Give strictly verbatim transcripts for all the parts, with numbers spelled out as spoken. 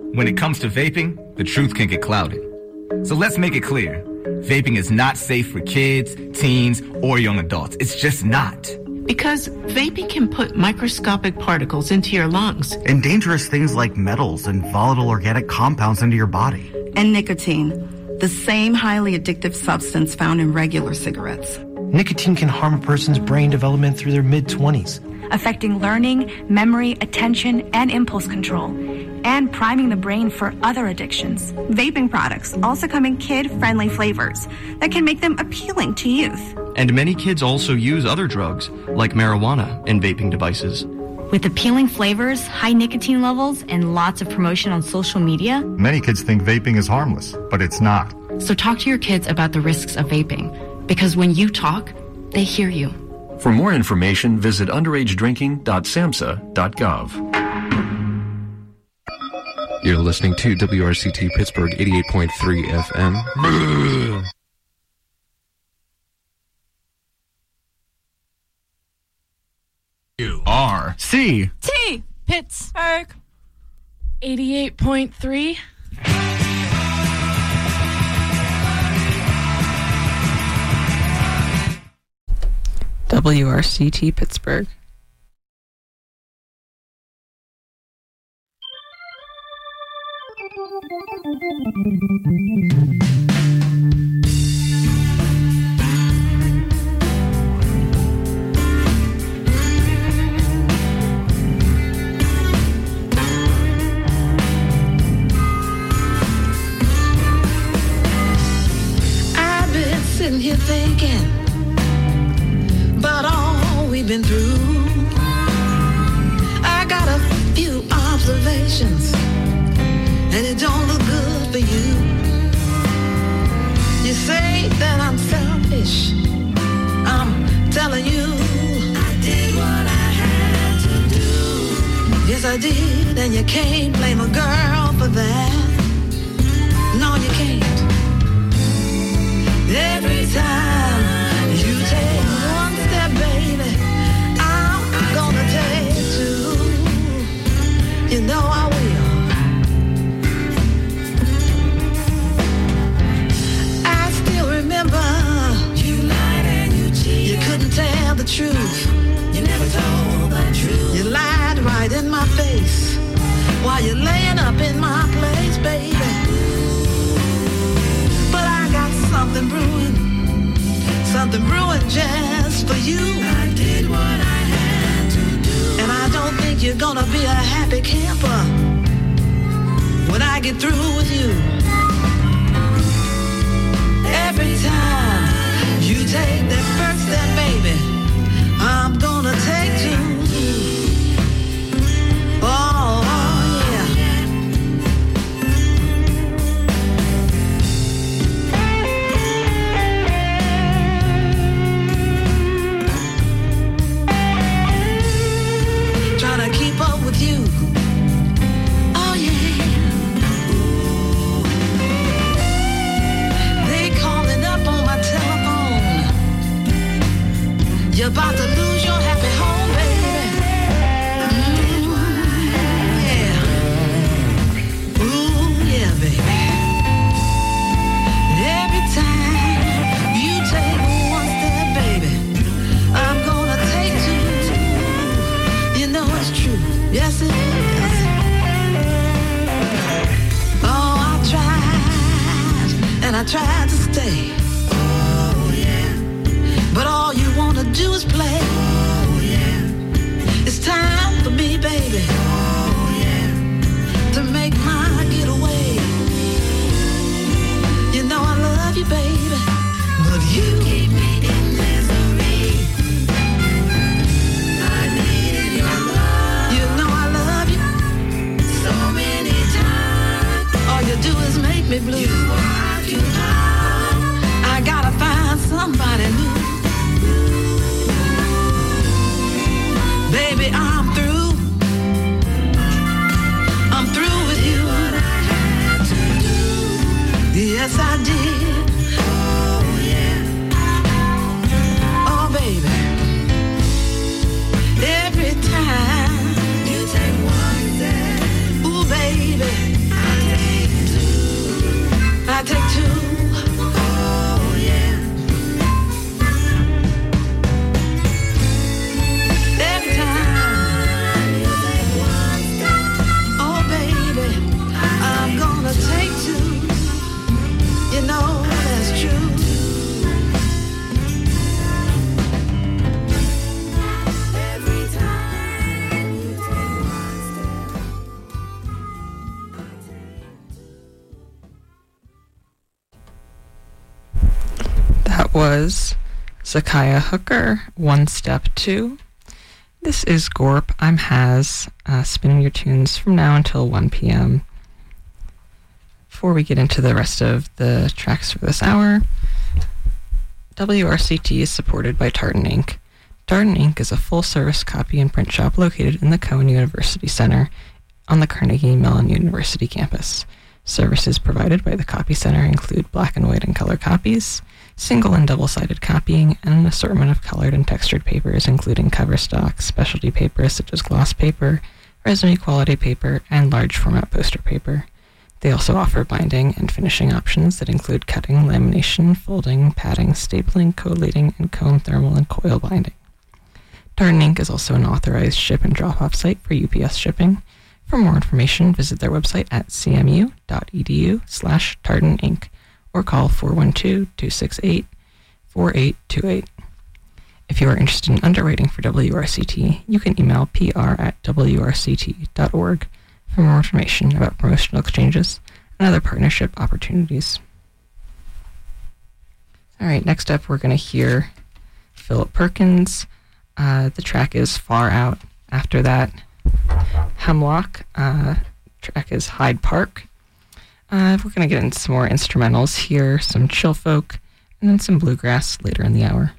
When it comes to vaping, the truth can get clouded. So let's make it clear. Vaping is not safe for kids, teens, or young adults. It's just not. Because vaping can put microscopic particles into your lungs. And dangerous things like metals and volatile organic compounds into your body. And nicotine, the same highly addictive substance found in regular cigarettes. Nicotine can harm a person's brain development through their mid-twenties. Affecting learning, memory, attention, and impulse control, and priming the brain for other addictions. Vaping products also come in kid-friendly flavors that can make them appealing to youth. And many kids also use other drugs, like marijuana, in vaping devices. With appealing flavors, high nicotine levels, and lots of promotion on social media, many kids think vaping is harmless, but it's not. So talk to your kids about the risks of vaping, because when you talk, they hear you. For more information, visit underage drinking dot samhsa dot gov. You're listening to W R C T Pittsburgh eighty-eight point three F M. U R C T Pittsburgh eighty-eight point three. W R C T Pittsburgh. I've been sitting here thinking about all we've been through. I got a few observations, and it don't look good for you. You say that I'm selfish. I'm telling you, I did what I had to do. Yes, I did, and you can't blame a girl for that. No, you can't. Every time you take one step, baby, I'm gonna take two. You know I will. I still remember you lied and you cheated. You couldn't tell the truth. You never told the truth. You lied right in my face while you're laying up in my place, baby. But I got something brewing, something brewing just for you. I did what I had to do, and I don't think you're gonna be a happy camper when I get through with you. Every time you take that first step, baby, I'm gonna take two. Oh, oh yeah. Trying to keep up with you. Oh yeah. They calling up on my telephone. You're about to lose your happy home, baby. Mm, yeah. Ooh, yeah, baby. Every time you take one step, baby, I'm gonna take two. You know it's true. Yes, it is. Oh, I tried, and I tried to stay. Oh, yeah. But all you wanna do is play. Oh, yeah. It's time for me, baby. Oh, yeah. To make my getaway. You know I love you, baby. But you keep me in misery. I needed your love. You know I love you so many times. All you do is make me blue. You are too hard. I gotta find somebody new. Baby, I'm through. I'm through with you. Yes, I did. Oh, yeah. Oh, baby. Every time you take one step, ooh, baby, was Zakiah Hooker, One Step Two. This is Gorp. I'm Haz, uh, spinning your tunes from now until one p.m. Before we get into the rest of the tracks for this hour, W R C T is supported by Tartan Incorporated. Tartan Incorporated is a full-service copy and print shop located in the Cohen University Center on the Carnegie Mellon University campus. Services provided by the Copy Center include black and white and color copies, single and double-sided copying, and an assortment of colored and textured papers, including cover stock, specialty papers such as gloss paper, resume quality paper, and large format poster paper. They also offer binding and finishing options that include cutting, lamination, folding, padding, stapling, collating, and cone thermal and coil binding. Tartan Incorporated is also an authorized ship and drop-off site for U P S shipping. For more information, visit their website at cmu.edu slash Tartan Incorporated or call four one two, two six eight, four eight two eight. If you are interested in underwriting for W R C T, you can email P R at W R C T dot org for more information about promotional exchanges and other partnership opportunities. All right, next up we're going to hear Philip Perkins. Uh, the track is Far Out. After that, Hemlock. Uh, track is Hyde Park. Uh, we're going to get into some more instrumentals here, some chill folk, and then some bluegrass later in the hour.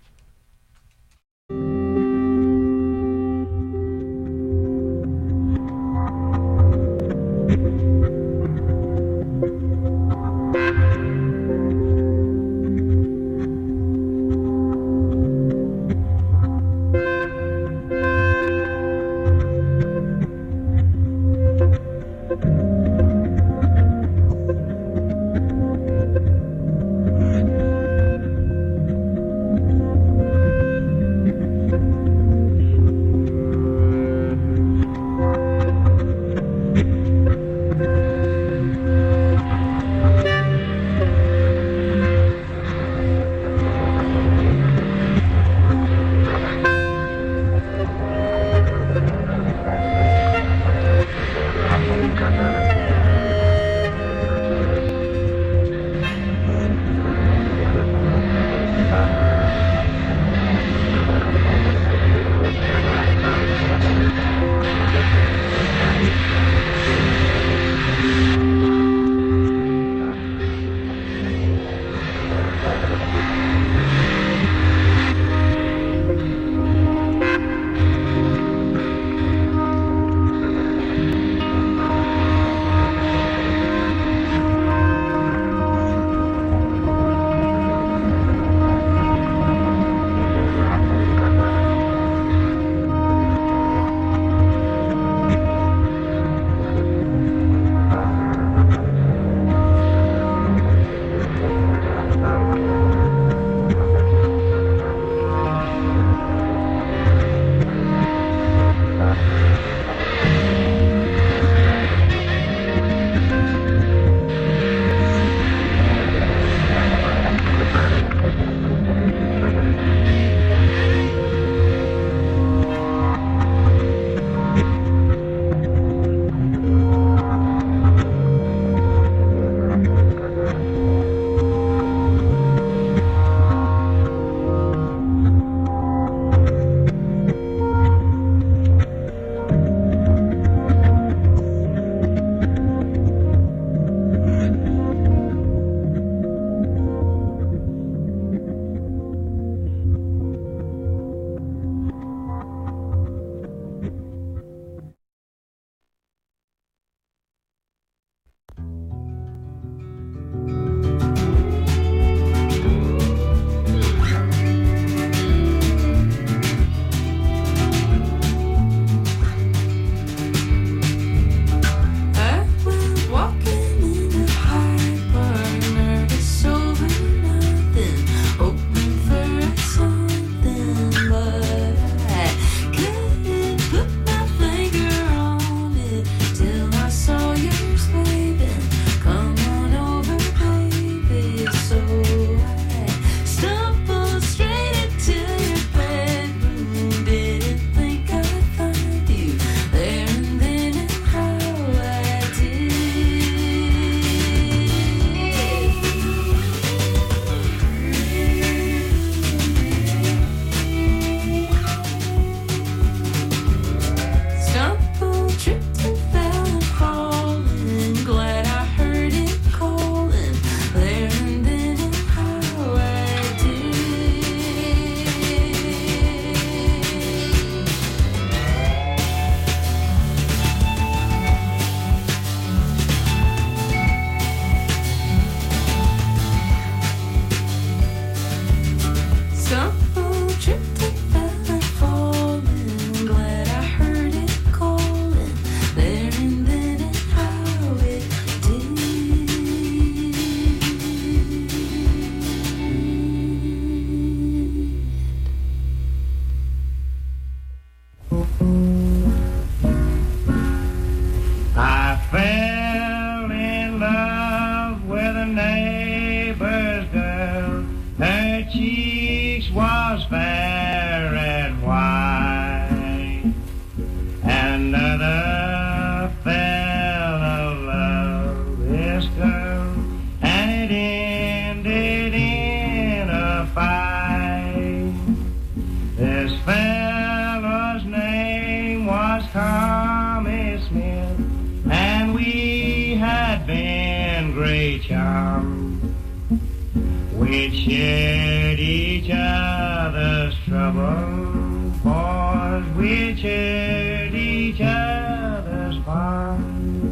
Another fell of love this girl, and it ended in a fight. This fellow's name was Tommy Smith, and we had been great chums. We shared each other's trouble, boys, we shared each other's fun.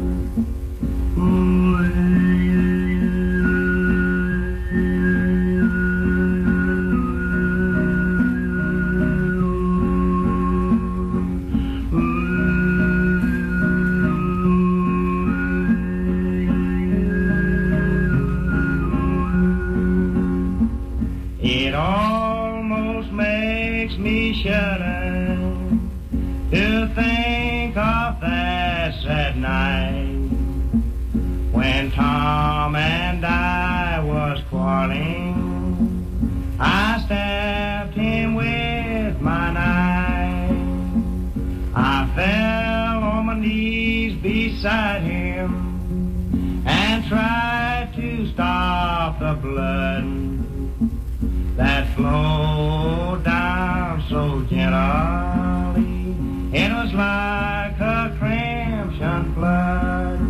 It almost makes me shudder to think of that sad night when Tom and I was quarreling. I stabbed him with my knife. I fell on my knees beside him and tried to stop the blood that flowed down so gently. It was like a crimson flood.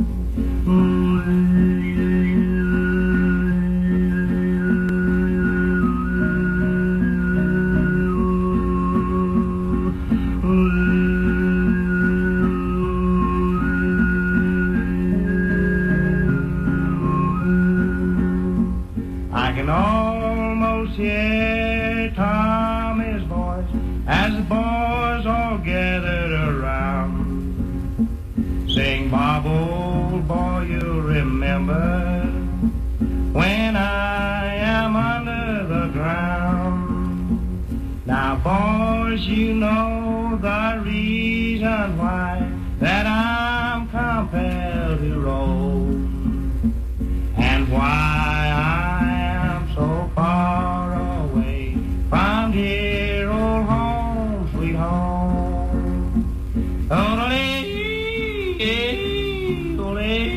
I can almost hear Tommy's voice as the boys all gathered around. Sing, Bob, old boy, you'll remember when I am under the ground. Now, boys, you know the reason why that I'm compelled to roll, and why I am so far away from dear old home, sweet home. Ole, ole.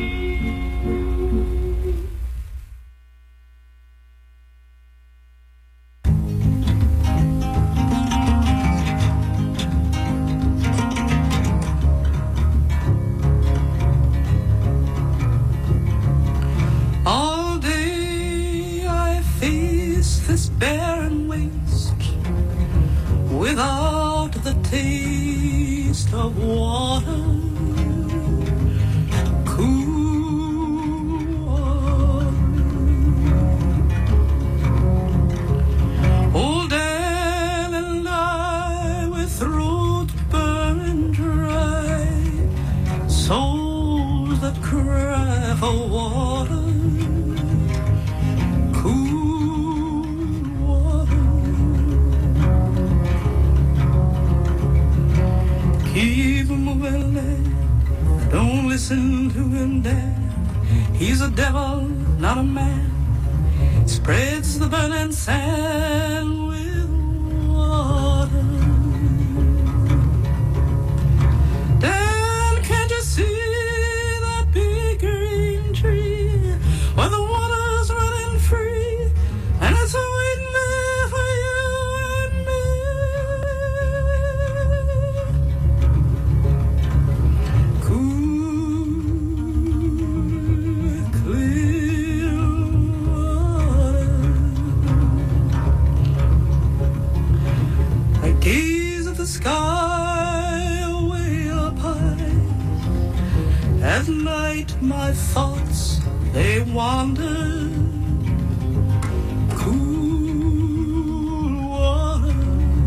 All day I face this barren waste without the taste of water, cool water. Old Dan and I, with throat burning dry, souls that cry for water, keep moving, lad. Don't listen to him, Dad. He's a devil, not a man. Spreads the burning sand with water. Dan, can't you see that big green tree where the water's running free and it's waiting there for you and me? Gaze at the sky away up high. At night my thoughts, they wander. Cool water.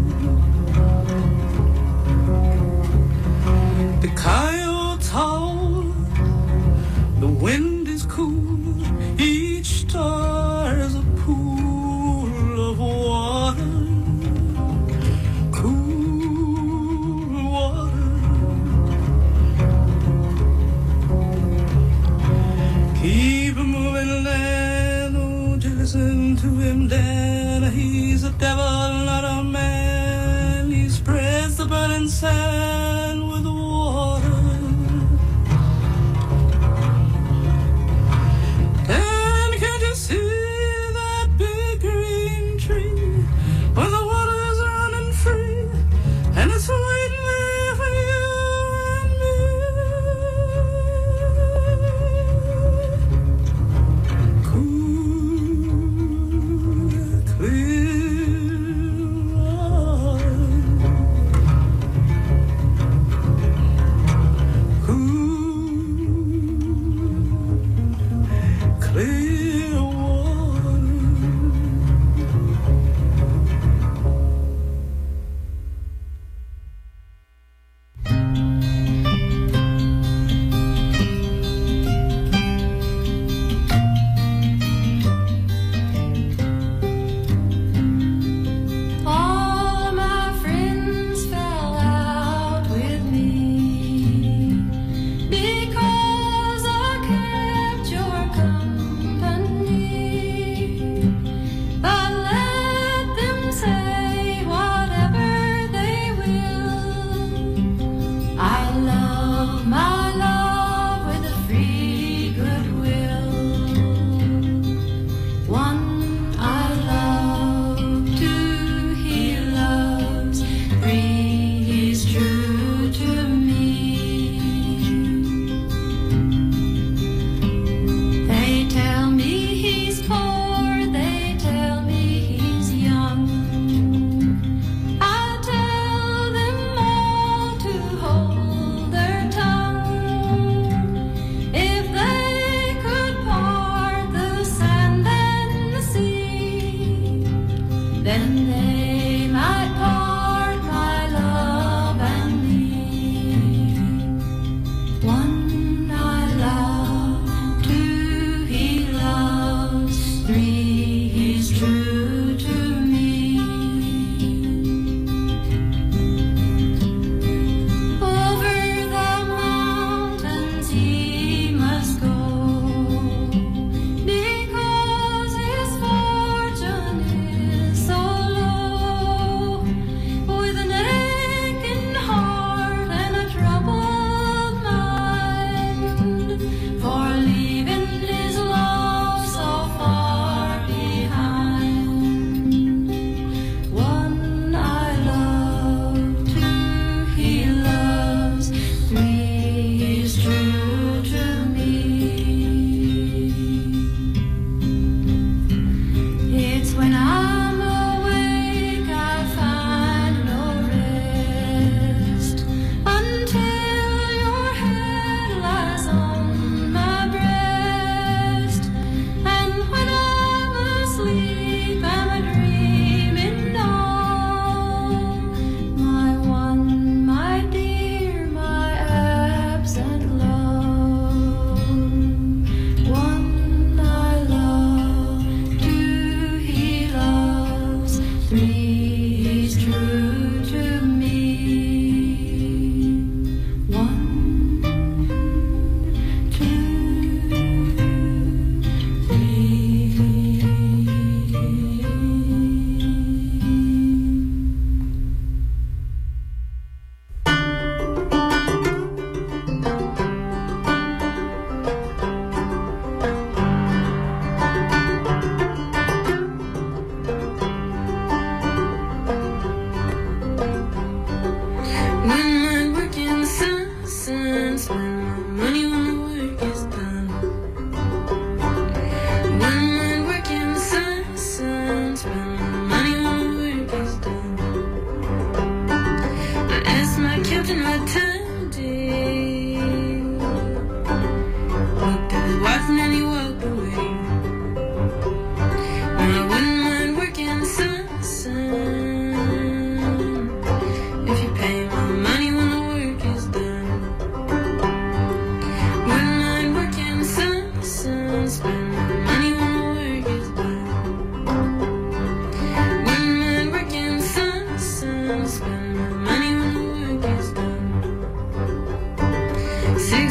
The coyotes howl, the wind is cool, each star is a pool of water. Keep moving, Dan, don't you listen to him, Dan. He's a devil, not a man. He spreads the burning sand with water.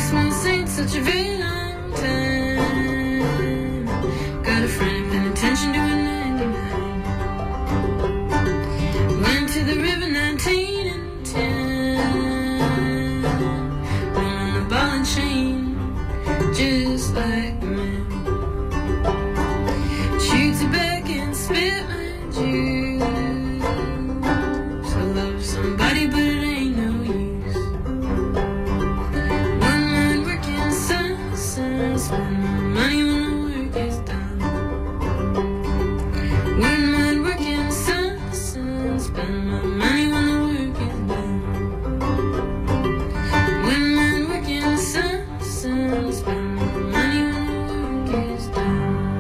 Six months ain't such a very long time. Got a friend in penitentiary doing ninety-nine. Went to the river nineteen and ten. One on the ball and chain, just like the man. Chewed tobacco and spit my juice. I love somebody, but it ain't no use. One man working sun, sun, spend my money when the work is done. One man working sun, sun, spend my money when the work is done. One man working sun, sun, spend my money when the work is done.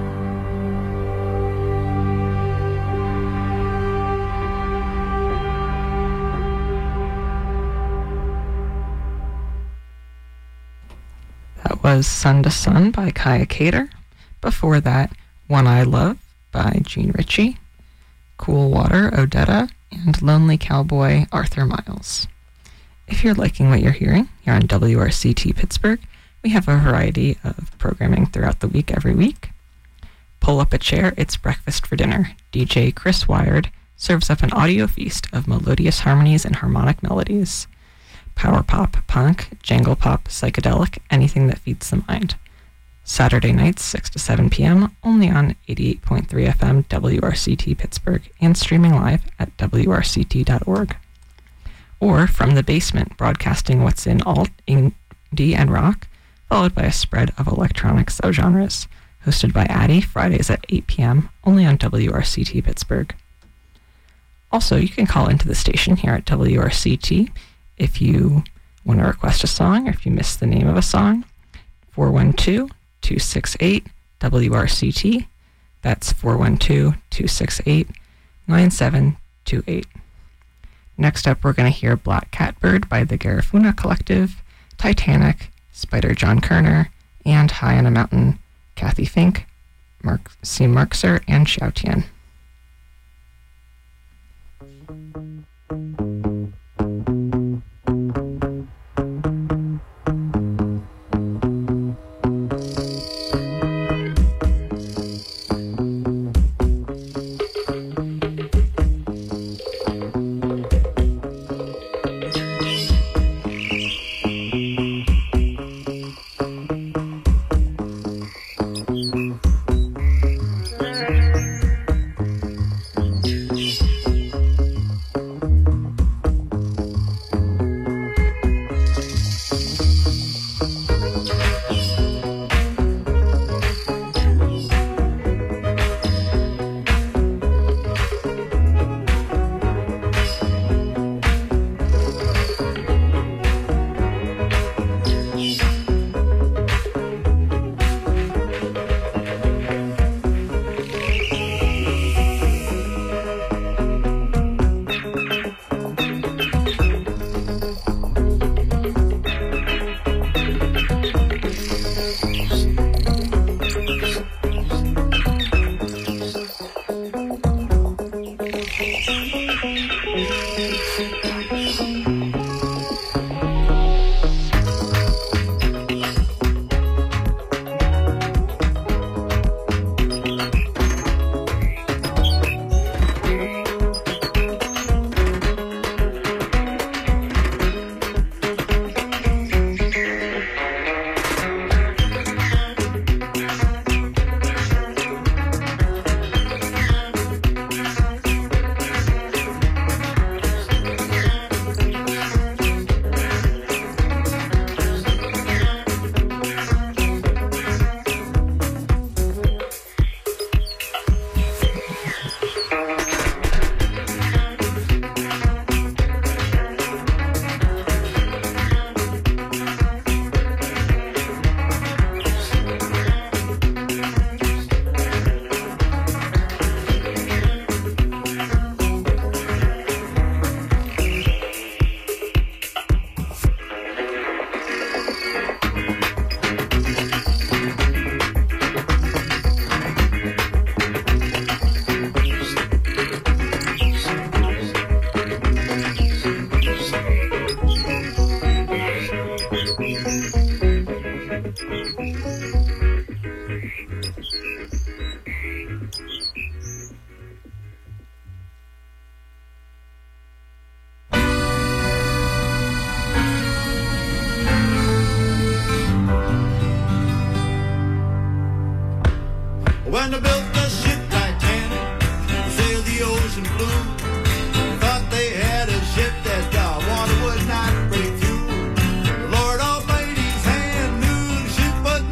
That was Sun to Sun by Kaya Cater. Before that, One I Love by Gene Ritchie, Cool Water, Odetta, and Lonely Cowboy, Arthur Miles. If you're liking what you're hearing here on W R C T Pittsburgh, we have a variety of programming throughout the week every week. Pull up a chair, it's breakfast for dinner. D J Chris Wired serves up an audio feast of melodious harmonies and harmonic melodies. Power pop, punk, jangle pop, psychedelic, anything that feeds the mind. Saturday nights, six to seven p.m., only on eighty-eight point three F M W R C T Pittsburgh and streaming live at W R C T dot org. Or From the Basement, broadcasting what's in alt, indie, and rock, followed by a spread of electronic subgenres, hosted by Addie, Fridays at eight p.m., only on W R C T Pittsburgh. Also, you can call into the station here at W R C T if you want to request a song or if you missed the name of a song. four one two, two six eight, W R C T. That's four one two, two six eight, nine seven two eight. Next up, we're going to hear Black Catbird by the Garifuna Collective, Titanic, Spider John Kerner, and High on a Mountain, Kathy Fink, Mark C. Markser, and Xiao Tian. When they built the ship Titanic, they sailed the ocean blue. Thought they had a ship that the water would not break through. The Lord Almighty's hand knew the ship would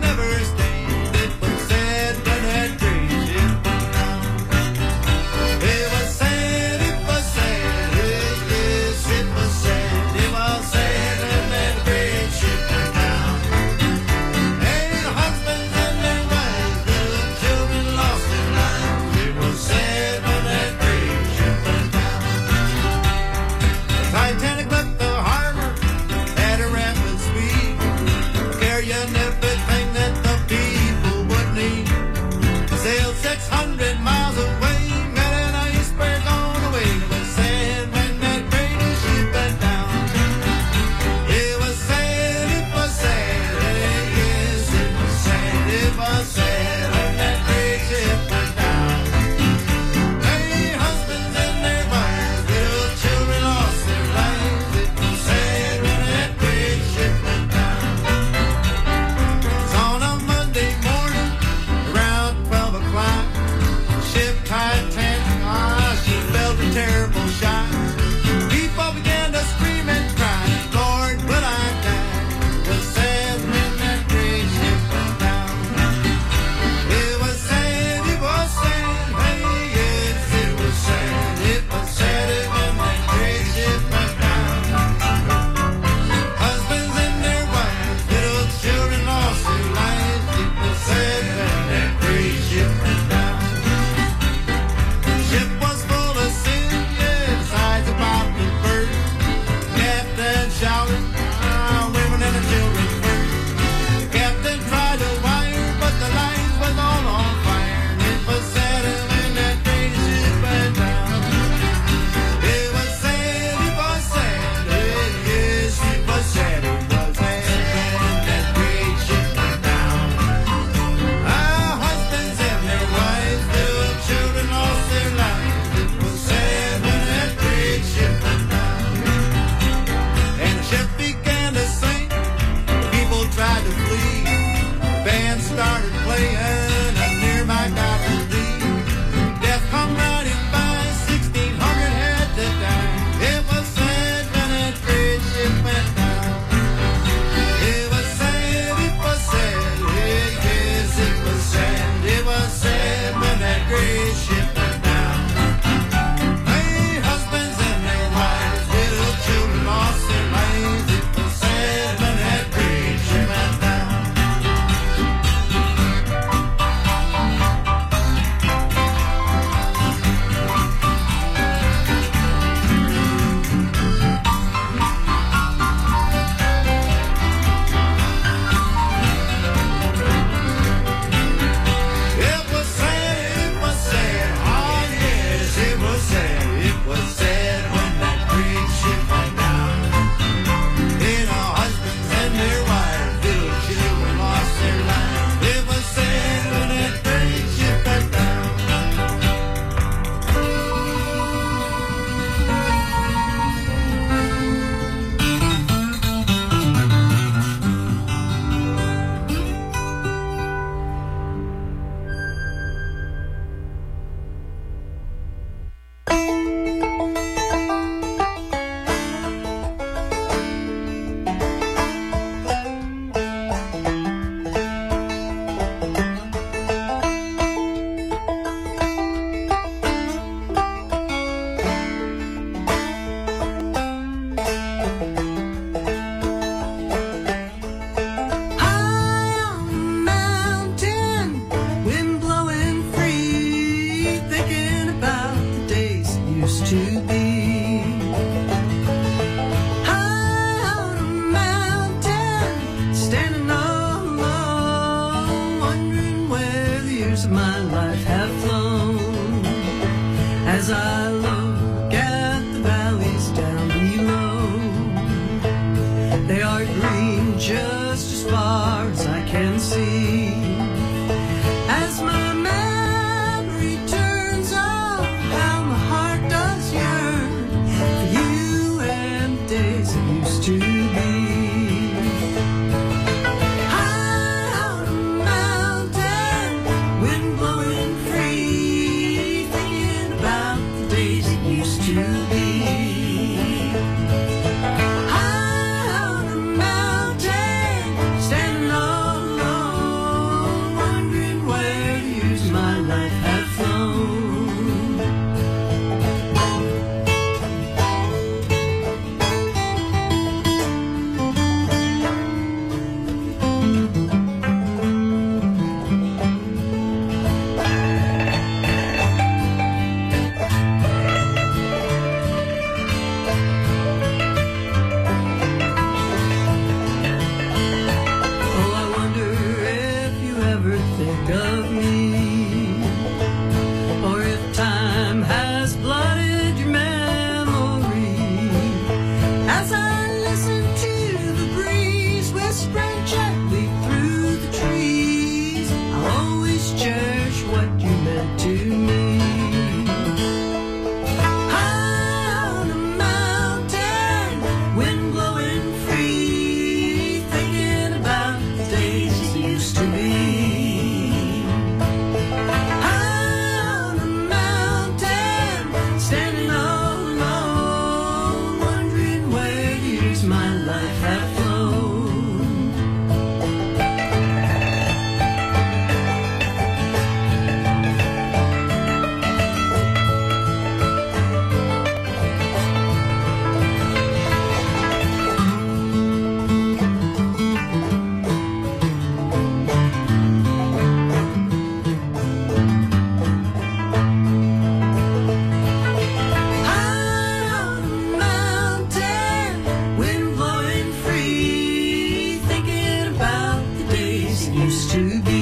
used to be.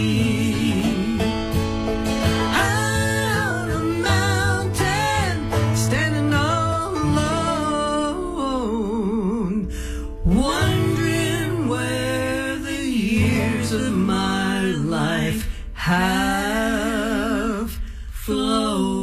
High on a mountain, standing all alone, wondering where the years of my life have flown.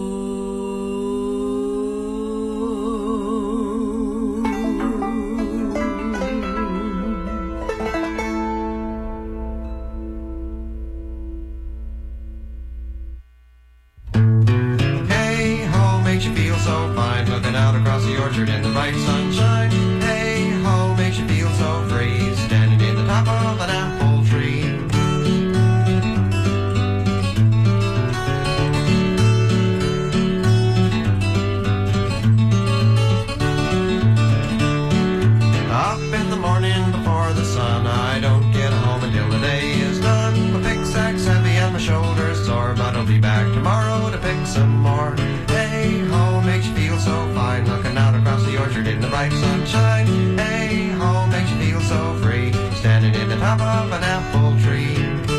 Hey ho, makes you feel so fine, looking out across the orchard in the bright sunshine. Hey ho, makes you feel so free, standing in the top of an apple tree. Up in the morning before the sun, I don't get home until the day is done. My pickaxe heavy and my shoulders sore, but I'll be back tomorrow to pick some more. Hey ho, makes you feel so fine, looking out across the orchard in the bright sunshine. Hey ho, makes you feel so free, standing in the top of an apple tree.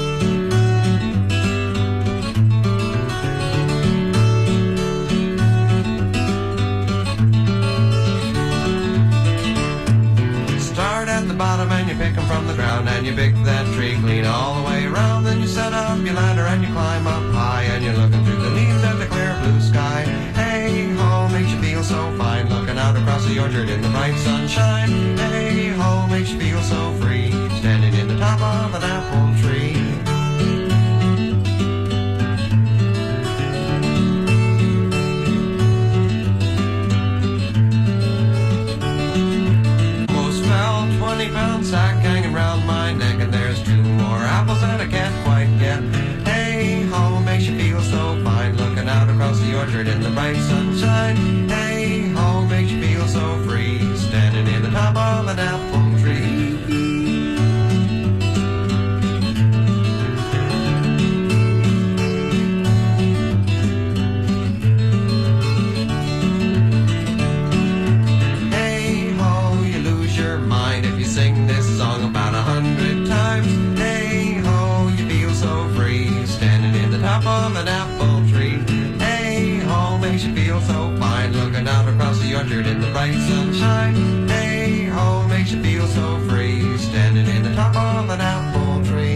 Start at the bottom and you pick 'em from the ground, and you pick that tree clean all the way around. Then you set up your ladder and you climb up high, and you're looking through the leaves at the clear blue sky. Hey ho, makes you feel so fine, looking out across the orchard in the bright sunshine. Hey ho, makes you feel so free, standing in the top of an apple tree. twenty pound sack hanging round my neck, and there's two more apples that I can't quite get. Hey ho, makes you feel so fine, looking out across the orchard in the bright sunshine. Hey ho, makes you feel so free, standing in the top of an apple tree. Sing this song about a hundred times. Hey ho, you feel so free, standing in the top of an apple tree. Hey ho, makes you feel so fine, looking out across the orchard in the bright sunshine. Hey ho, makes you feel so free, standing in the top of an apple tree.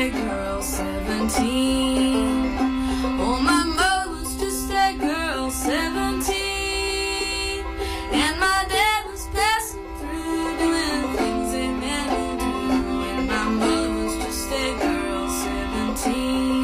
a girl seventeen. Oh, my mother was just a girl seventeen. And my dad was passing through doing things they meant to do. And my mother was just a girl seventeen.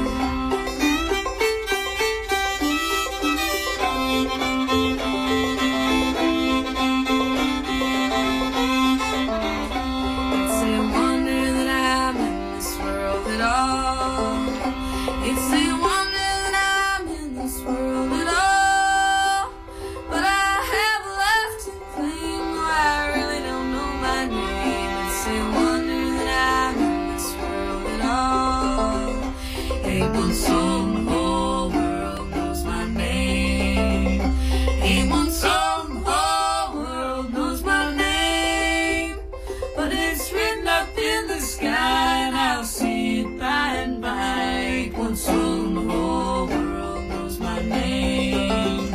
It's a wonder that I'm in this world at all. It's a wonder that I'm in this world at all. But I have a life to claim, though I really don't know my name. It's a wonder that I'm in this world at all. Ain't one soul in the whole world knows my name. Ain't one soul in the whole world knows my name. But it's written up in the sky, and I'll see it by and by. Ain't one soul in the whole world knows my name.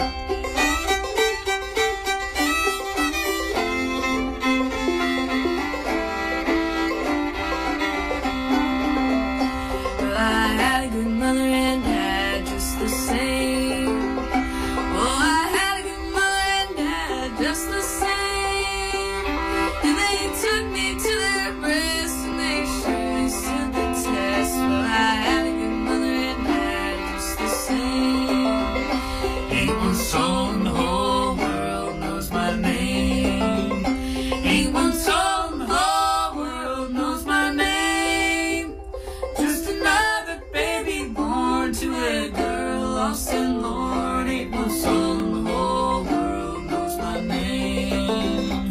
Well, I had a good mother and dad just the same. Oh, I had a good mother and dad just the same. And they took me to their breasts and they surely stood the test. Well, I had a good mother and dad just the same. Ain't one soul in the whole world knows my name. Ain't one soul in the whole world knows my name. Just another baby born to a girl lost and lorn. Ain't one soul in the whole world knows my name.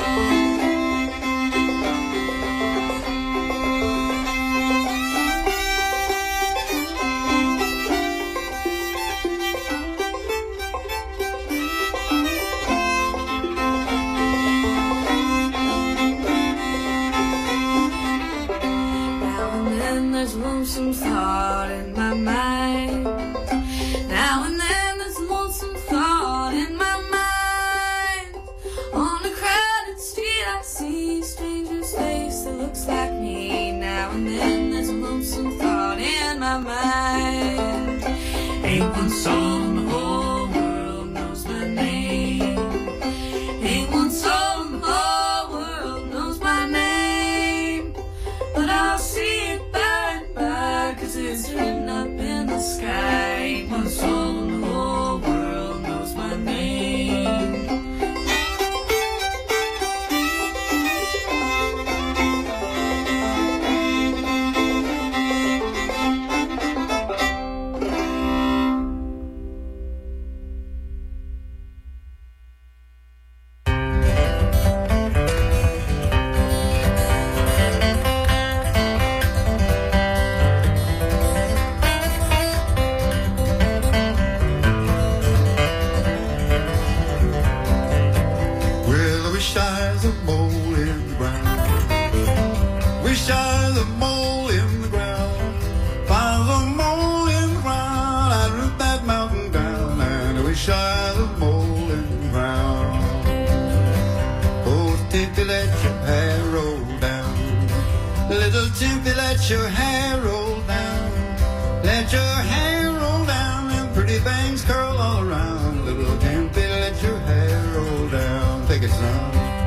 Now and then there's lonesome thought in my mind. Now and then there's lonesome thought in my mind. On a crowded street I see a stranger's face that looks like me. Now and then there's a lonesome thought in my mind. Ain't one soul in the whole world knows my name. Ain't one soul in the whole world knows my name. But I'll see it by and by, 'cause it's written up in the sky. Ain't one soul in the whole world knows my name. Well, I wish I was a mole in the ground. Wish I was a mole in the ground. If I was a mole in the ground, I'd root that mountain down. And I wish I was a mole in the ground. Oh, Timpy, let your hair roll down. Little Timpy, let your hair roll down. Let your hair roll down and pretty bangs curl all around. Little Timpy, let your hair roll down. Take it, son.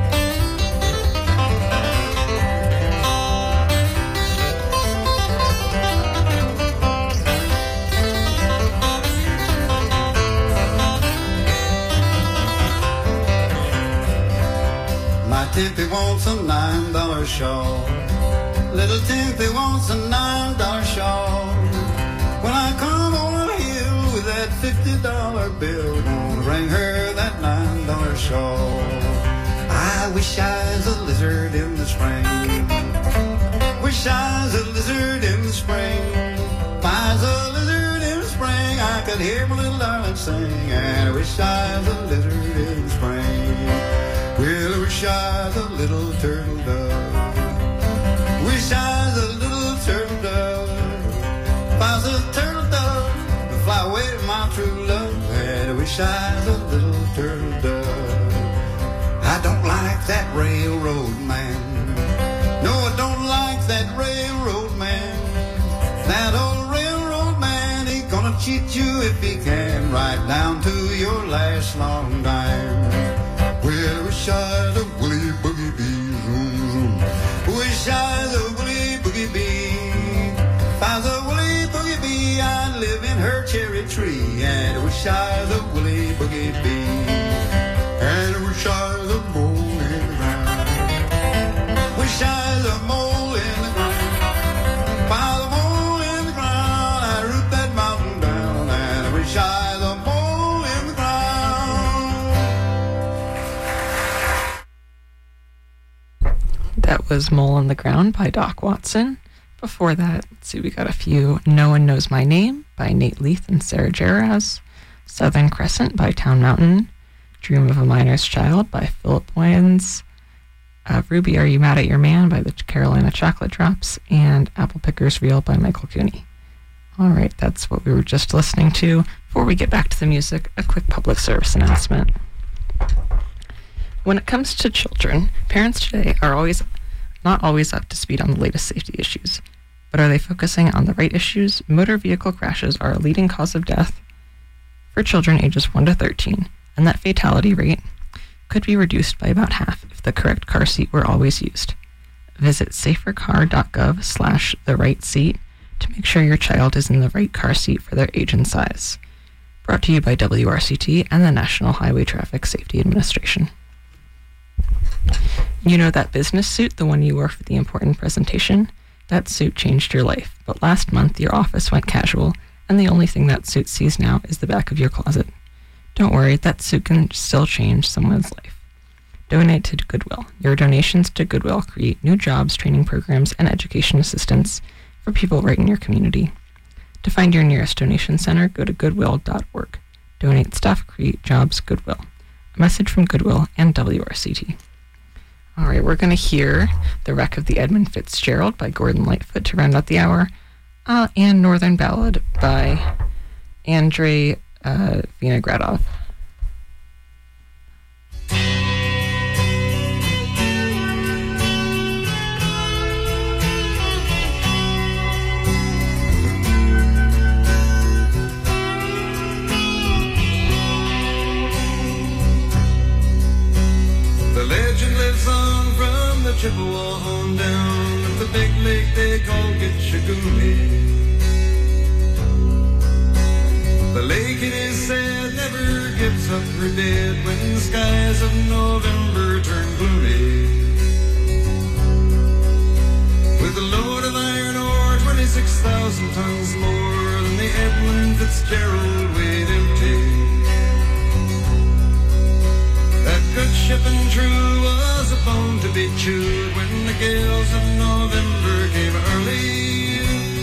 My Timpy wants a nine dollar shawl. Little Timpy wants a nine dollar shawl. When I come over the hill with that fifty dollar bill, gonna bring her that nine dollar shawl. I wish I was a lizard in the spring. Wish I was a lizard in the spring. If I was a lizard in the spring, I could hear my little darling sing. And I wish I was a lizard in the spring. Well, I wish I was a little turtle dove. Wish I was a little turtle dove. If I was a turtle dove, to fly away to my true love. And I wish I was a little turtle dove. I don't like that railroad man. No, I don't like that railroad man. That old railroad man ain't gonna cheat you if he can, right down to your last long dime. Well, wish I the woolly boogie bee, zoom, zoom. Wish I the woolly boogie bee. If I was a woolly boogie bee, I'd live in her cherry tree. And wish I the woolly boogie bee. And wish I the mole in the ground. Wish I the mole in the ground. By the mole in the ground, I root that mountain down. And I wish I the mole in the ground. That was Mole in the Ground by Doc Watson. Before that, let's see, we got a few. No One Knows My Name by Nate Leith and Sarah Jaraz. Southern Crescent by Town Mountain. Dream of a Miner's Child by Philip Wayans. Uh, Ruby, Are You Mad at Your Man by the Carolina Chocolate Drops. And Apple Picker's Reel by Michael Cooney. All right, that's what we were just listening to. Before we get back to the music, a quick public service announcement. When it comes to children, parents today are always not always up to speed on the latest safety issues. But are they focusing on the right issues? Motor vehicle crashes are a leading cause of death for children ages one to thirteen, and that fatality rate could be reduced by about half if the correct car seat were always used. Visit safercar.gov slash the right seat to make sure your child is in the right car seat for their age and size. Brought to you by W R C T and the National Highway Traffic Safety Administration. You know that business suit, the one you wore for the important presentation? That suit changed your life, but last month your office went casual, and the only thing that suit sees now is the back of your closet. Don't worry, that suit can still change someone's life. Donate to Goodwill. Your donations to Goodwill create new jobs, training programs, and education assistance for people right in your community. To find your nearest donation center, go to goodwill dot org. Donate stuff, create jobs, Goodwill. A message from Goodwill and W R C T. All right, we're going to hear The Wreck of the Edmund Fitzgerald by Gordon Lightfoot to round out the hour, uh, and Northern Ballad by Andrei uh, Vinogradov. The legend lives on from the Chippewa on down at the big lake they call Gitchagumi. The lake, it is said, never gives up her dead when the skies of November turn gloomy. With a load of iron ore, twenty-six thousand tons more than the Edmund Fitzgerald weighed empty. That good ship and true was a bone to be chewed when the gales of November came early.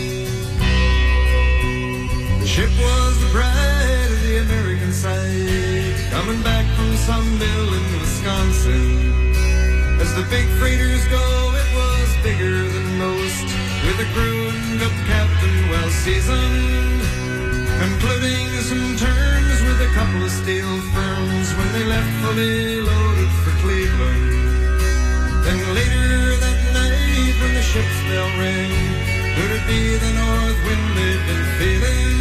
The ship was the pride of the American side, coming back from some mill in Wisconsin. As the big freighters go, it was bigger than most, with a crew and a captain well seasoned, concluding some terms with a couple of steel firms when they left fully loaded for Cleveland. Then later that night when the ship's bell rang, could it be the north wind they'd been feeling?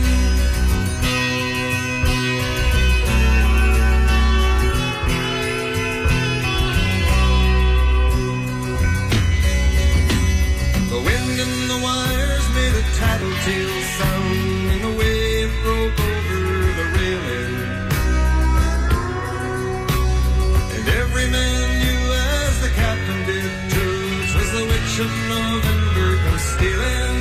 The wind in the wires made a tattletale sound, and the wave broke over the railing. And every man knew, as the captain did too, 'twas the witch of November come stealing.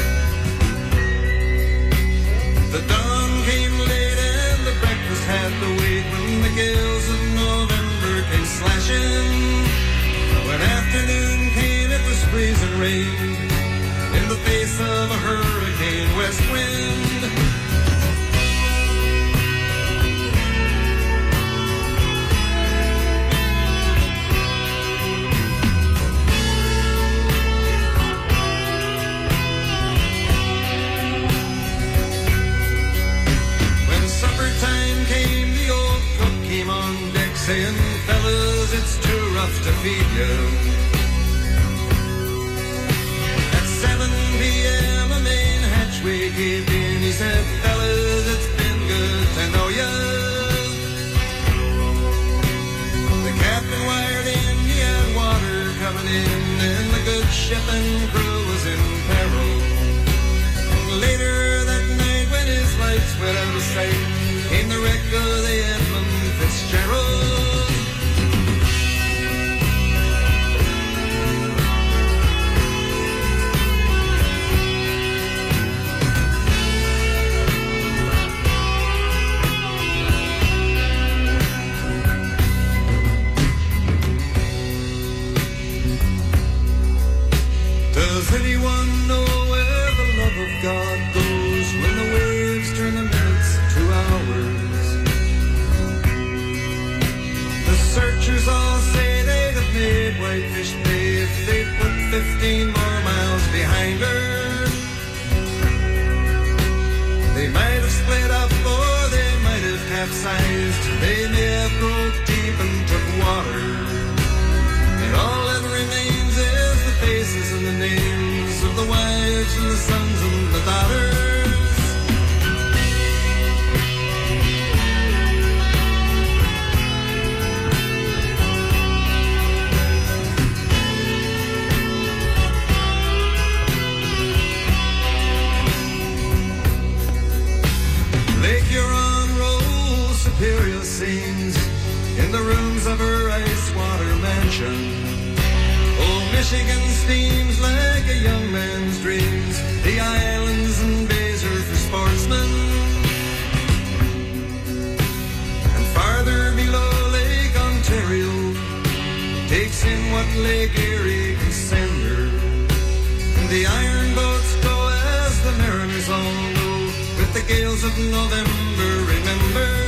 The dawn came late and the breakfast had to wait when the gales of November came slashing. When afternoon came, it was freezing rain in the face of a hurricane west wind. When supper time came, the old cook came on deck saying, fellas, it's too rough to feed you. At seven p.m. a caved in. He said, fellas, it's been good to know ya. The captain wired in, he had water coming in, and the good ship and crew was in peril. And later that night, when his lights went out of sight, came the wreck of the Edmund Fitzgerald. Does anyone know where the love of God goes when the waves turn the minutes to hours? The searchers all say they'd have made Whitefish Bay if they put fifteen more miles behind her. They might have split up or they might have capsized. They may have broke deep and took water. And all that remains is the faces and the names of the wives and the sons and the daughters. Lake Huron rolls Superior sings in the rooms of her ice water mansion. Old Michigan steams like a young man's dreams. The islands and bays are for sportsmen. And farther below, Lake Ontario takes in what Lake Erie can send her. And the iron boats go as the mariners all know, with the gales of November remembered.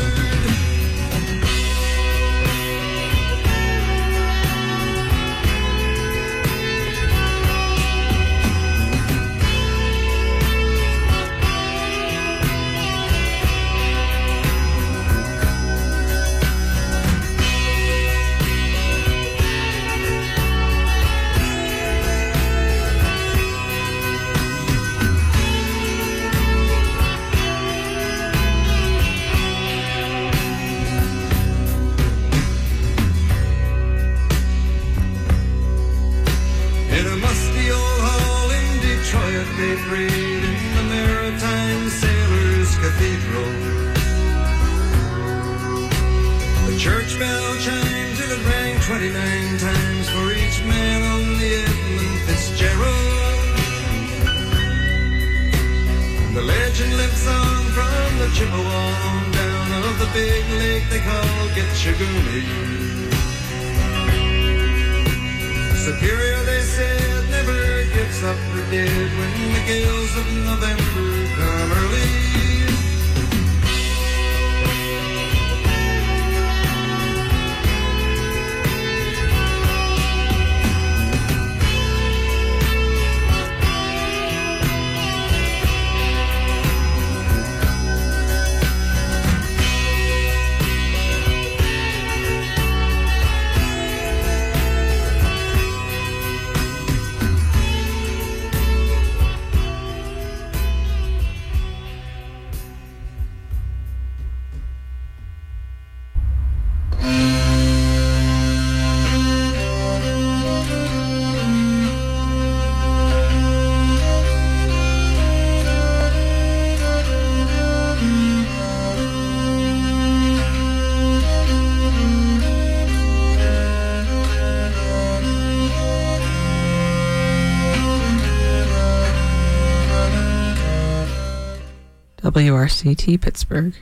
They prayed in the Maritime Sailors' Cathedral. The church bell chimed till it rang twenty-nine times for each man on the Edmund Fitzgerald. The legend lives on from the Chippewa down of the big lake they call Gitchagumi. Superior, they said, never gives up the dead when the gales of November come early. W R C T Pittsburgh.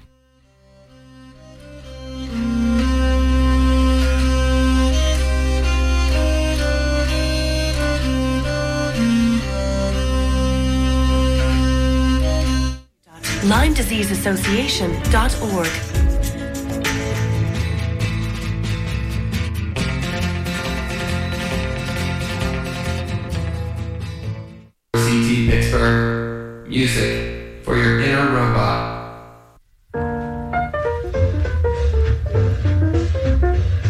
Lyme Disease Association dot org. C T Pittsburgh. Music for your inner robot.